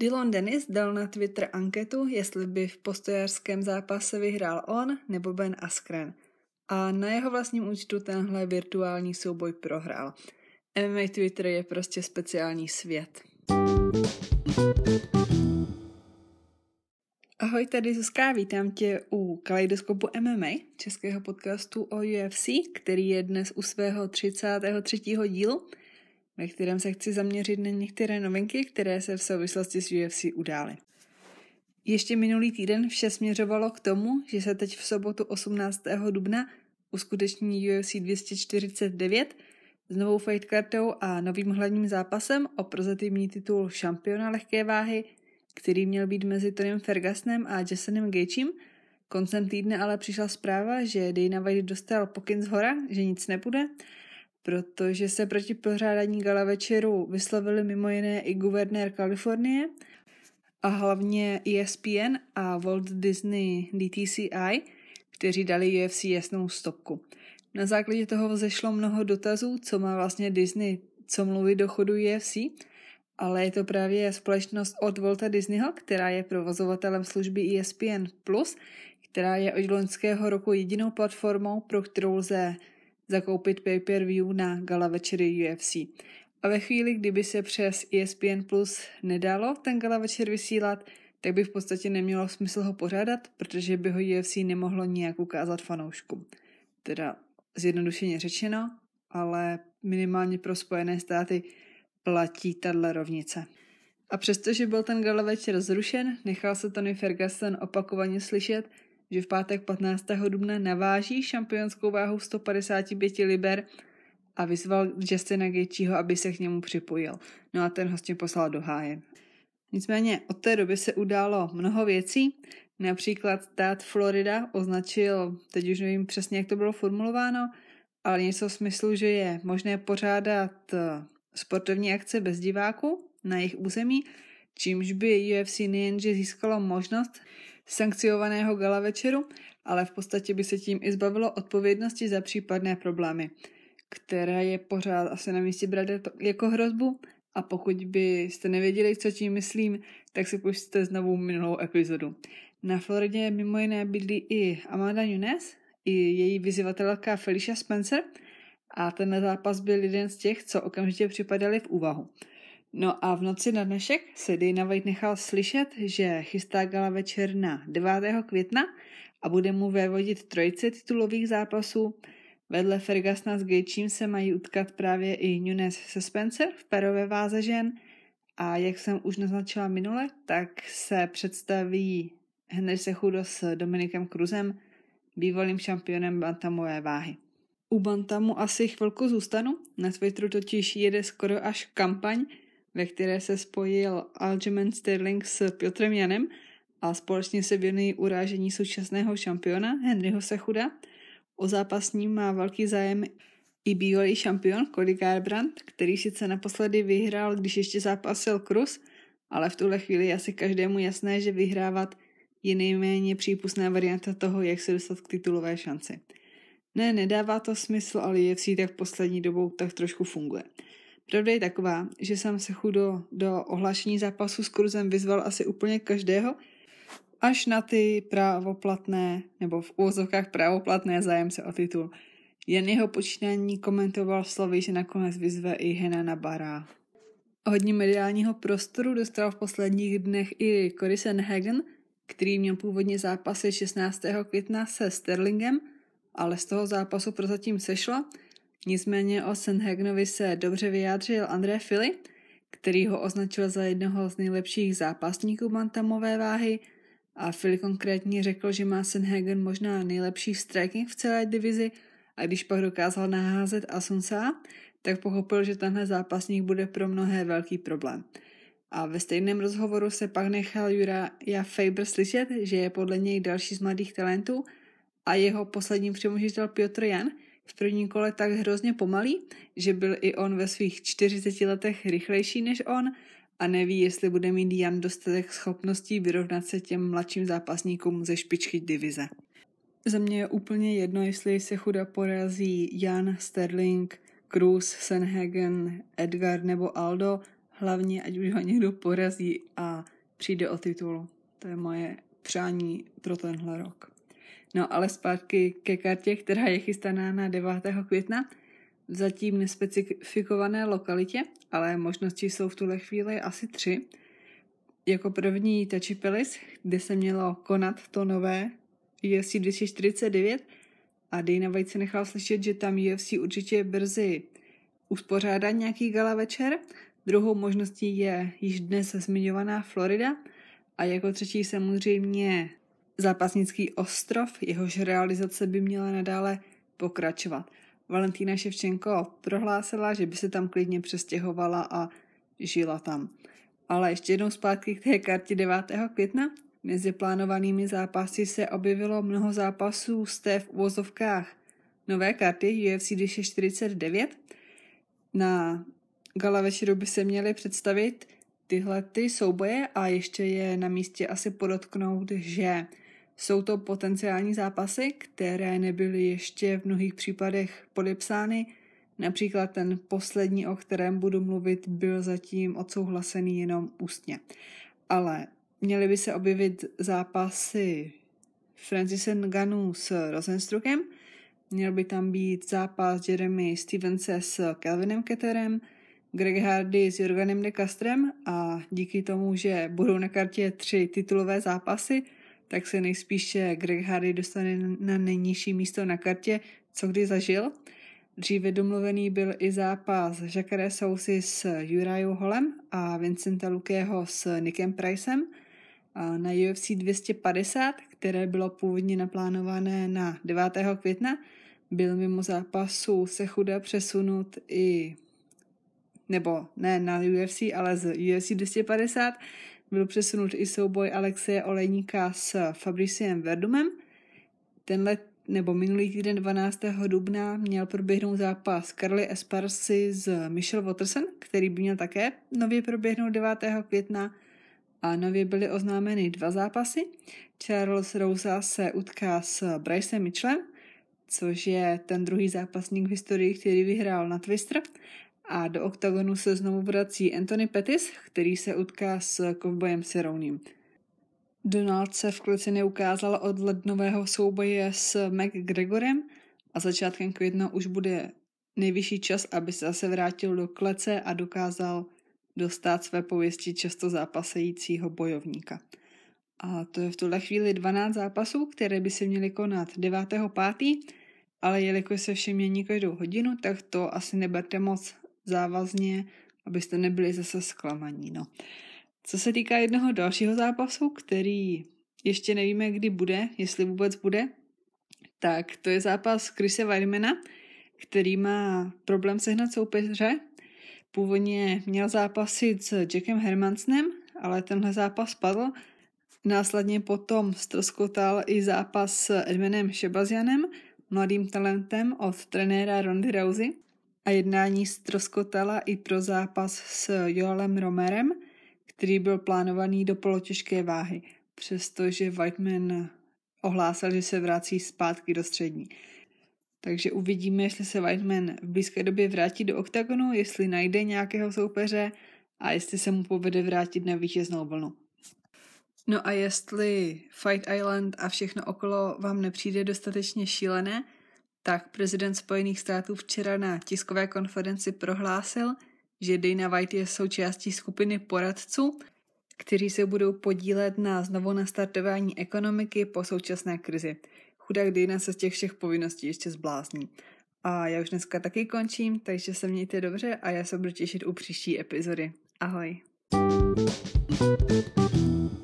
Dillon Danis dal na Twitter anketu, jestli by v postojářském zápase vyhrál on nebo Ben Askren. A na jeho vlastním účtu tenhle virtuální souboj prohrál. MMA Twitter je prostě speciální svět. Ahoj, tady Zuzka, vítám tě u Kaleidoskopu MMA, českého podcastu o UFC, který je dnes u svého 33. dílu, ve kterém se chci zaměřit na některé novinky, které se v souvislosti s UFC udály. Ještě minulý týden vše směřovalo k tomu, že se teď v sobotu 18. dubna uskuteční UFC 249 s novou fight kartou a novým hlavním zápasem o prozatímní titul šampiona lehké váhy, který měl být mezi Tonym Fergusonem a Jussonem Gaethjem. Koncem týdne ale přišla zpráva, že Dana White dostal pokyn zhora, že nic nebude, protože se proti pořádání gala večeru vyslovili mimo jiné i guvernér Kalifornie a hlavně ESPN a Walt Disney DTCI, kteří dali UFC jasnou stopku. Na základě toho vzešlo mnoho dotazů, co má vlastně Disney, co mluví do chodu UFC, ale je to právě společnost od Walta Disneyho, která je provozovatelem služby ESPN+, která je od loňského roku jedinou platformou, pro kterou lze zakoupit pay-per-view na gala večery UFC. A ve chvíli, kdyby se přes ESPN Plus nedalo ten gala večer vysílat, tak by v podstatě nemělo smysl ho pořádat, protože by ho UFC nemohlo nijak ukázat fanouškům. Teda zjednodušeně řečeno, ale minimálně pro Spojené státy platí tato rovnice. A přestože byl ten gala večer zrušen, nechal se Tony Ferguson opakovaně slyšet, že v pátek 15. dubna naváží šampionskou váhu 155 liber a vyzval Jussona Gaethjeho, aby se k němu připojil. No a ten ho s tím poslal do háje. Nicméně od té doby se událo mnoho věcí. Například stát Florida označil, teď už nevím přesně, jak to bylo formulováno, ale něco v smyslu, že je možné pořádat sportovní akce bez diváků na jejich území, čímž by UFC nejenže získalo možnost sankciovaného gala večeru, ale v podstatě by se tím i zbavilo odpovědnosti za případné problémy, které je pořád asi na místě brát jako hrozbu. A pokud byste nevěděli, co tím myslím, tak si pusťte znovu minulou epizodu. Na Floridě mimo jiné bydlí i Amanda Nunes, i její vyzývatelka Felicia Spencer a ten zápas byl jeden z těch, co okamžitě připadali v úvahu. No a v noci na dnešek se Dana White nechal slyšet, že chystá gala večer na 9. května a bude mu vévodit trojice titulových zápasů. Vedle Fergusona s Gaethjem se mají utkat právě i Nunes se Spencer v pérové váze žen a jak jsem už naznačila minule, tak se představí Henry Cejudo s Dominikem Cruzem, bývalým šampionem bantamové váhy. U bantamu asi chvilku zůstanu, na Twitteru totiž jede skoro až kampaň, ve které se spojil Aljamain Sterling s Piotrem Janem a společně se věnují urážení současného šampiona Henryho Cejuda. O zápas s ním má velký zájem i bývalý šampion Cody Garbrandt, který sice naposledy vyhrál, když ještě zápasil Cruz, ale v tuhle chvíli je asi každému jasné, že vyhrávat je nejméně přípustná varianta toho, jak se dostat k titulové šanci. Ne, nedává to smysl, ale UFC tak poslední dobou tak trošku funguje. Pravda je taková, že jsem Cejudo do ohlášení zápasu s Cruzem vyzval asi úplně každého, až na ty právoplatné, nebo v úvozovkách právoplatné zájemce o titul. Jen jeho počínání komentoval slovy, že nakonec vyzve i Henana Bara. Hodně mediálního prostoru dostal v posledních dnech i Cory Sandhagen, který měl původně zápasy 16. května se Sterlingem, ale z toho zápasu prozatím sešlo. Nicméně o Sandhagenovi se dobře vyjádřil André Fili, který ho označil za jednoho z nejlepších zápasníků bantamové váhy a Fili konkrétně řekl, že má Sandhagen možná nejlepší striking v celé divizi a když pak dokázal naházet Asunsa, tak pochopil, že tenhle zápasník bude pro mnohé velký problém. A ve stejném rozhovoru se pak nechal Uriah Faber slyšet, že je podle něj další z mladých talentů a jeho poslední přemožitel Piotr Jan v prvním kole tak hrozně pomalý, že byl i on ve svých 40 letech rychlejší než on a neví, jestli bude mít Jan dostatek schopností vyrovnat se těm mladším zápasníkům ze špičky divize. Za mě je úplně jedno, jestli se Cejudo porazí Jan, Sterling, Cruz, Sandhagen, Edgar nebo Aldo. hlavně ať už ho někdo porazí a přijde o titul. To je moje přání pro tenhle rok. No ale zpátky ke kartě, která je chystaná na 9. května, v zatím nespecifikované lokalitě, ale možnosti jsou v tuhle chvíli asi 3. Jako první Tachipelis, kde se mělo konat to nové UFC 249 a Dana White se nechal slyšet, že tam UFC určitě brzy uspořádá nějaký gala večer. Druhou možností je již dnes zmiňovaná Florida a jako třetí samozřejmě Zápasnický ostrov, jehož realizace by měla nadále pokračovat. Valentína Ševčenko prohlásila, že by se tam klidně přestěhovala a žila tam. Ale ještě jednou zpátky k té kartě 9. května. Mezi plánovanými zápasy se objevilo mnoho zápasů z té v uvozovkách nové karty UFC 249. Na gala večeru by se měly představit tyhle souboje a ještě je na místě asi podotknout, že jsou to potenciální zápasy, které nebyly ještě v mnohých případech podepsány. Například ten poslední, o kterém budu mluvit, byl zatím odsouhlasený jenom ústně. Ale měly by se objevit zápasy Francise Ngannouo s Rozenstrukem, měl by tam být zápas Jeremy Stevense s Calvinem Kattarem, Greg Hardy s Jorganem de Castrem a díky tomu, že budou na kartě 3 titulové zápasy, tak se nejspíše Greg Hardy dostane na nejnižší místo na kartě, co kdy zažil. Dříve domluvený byl i zápas Jacare Sousy s Uriahou Hallem a Vincenta Luqueho s Nickem Pricem. A na UFC 250, které bylo původně naplánované na 9. května, byl mimo zápasu Cejuda přesunut na UFC, ale z UFC 250 byl přesunut i souboj Alexeje Olejníka s Fabriciem Verdumem. Minulý týden 12. dubna měl proběhnout zápas Carly Esparcy s Michelle Waterson, který by měl také nově proběhnout 9. května a nově byly oznámeny 2 zápasy. Charles Rosa se utká s Brycem Mitchellem, což je ten druhý zápasník v historii, který vyhrál na Twister. A do oktagonu se znovu vrací Anthony Pettis, který se utká s Kovbojem Cerronem. Donald se v kleci neukázal od lednového souboje s McGregorem a začátkem května už bude nejvyšší čas, aby se zase vrátil do klece a dokázal dostat své pověsti často zápasejícího bojovníka. A to je v tuhle chvíli 12 zápasů, které by se měly konat 9.5., ale jelikož se vše mění každou hodinu, tak to asi neberte moc závazně, abyste nebyli zase zklamaní. No. Co se týká jednoho dalšího zápasu, který ještě nevíme, kdy bude, jestli vůbec bude, tak to je zápas Chrise Weidmana, který má problém sehnat soupeře. Původně měl zápasit s Jackem Hermansenem, ale tenhle zápas padl. Následně potom ztroskotal i zápas s Edmenem Šebazianem, mladým talentem od trenéra Rondy Rousey. A jednání ztroskotala i pro zápas s Joelem Romerem, který byl plánovaný do polotěžké váhy, přestože Weidman ohlásil, že se vrací zpátky do střední. Takže uvidíme, jestli se Weidman v blízké době vrátí do oktagonu, jestli najde nějakého soupeře a jestli se mu povede vrátit na vítěznou vlnu. No a jestli Fight Island a všechno okolo vám nepřijde dostatečně šílené, tak prezident Spojených států včera na tiskové konferenci prohlásil, že Dana White je součástí skupiny poradců, kteří se budou podílet na znovu nastartování ekonomiky po současné krizi. Chudák Dana se z těch všech povinností ještě zblázní. A já už dneska taky končím, takže se mějte dobře a já se budu těšit u příští epizody. Ahoj.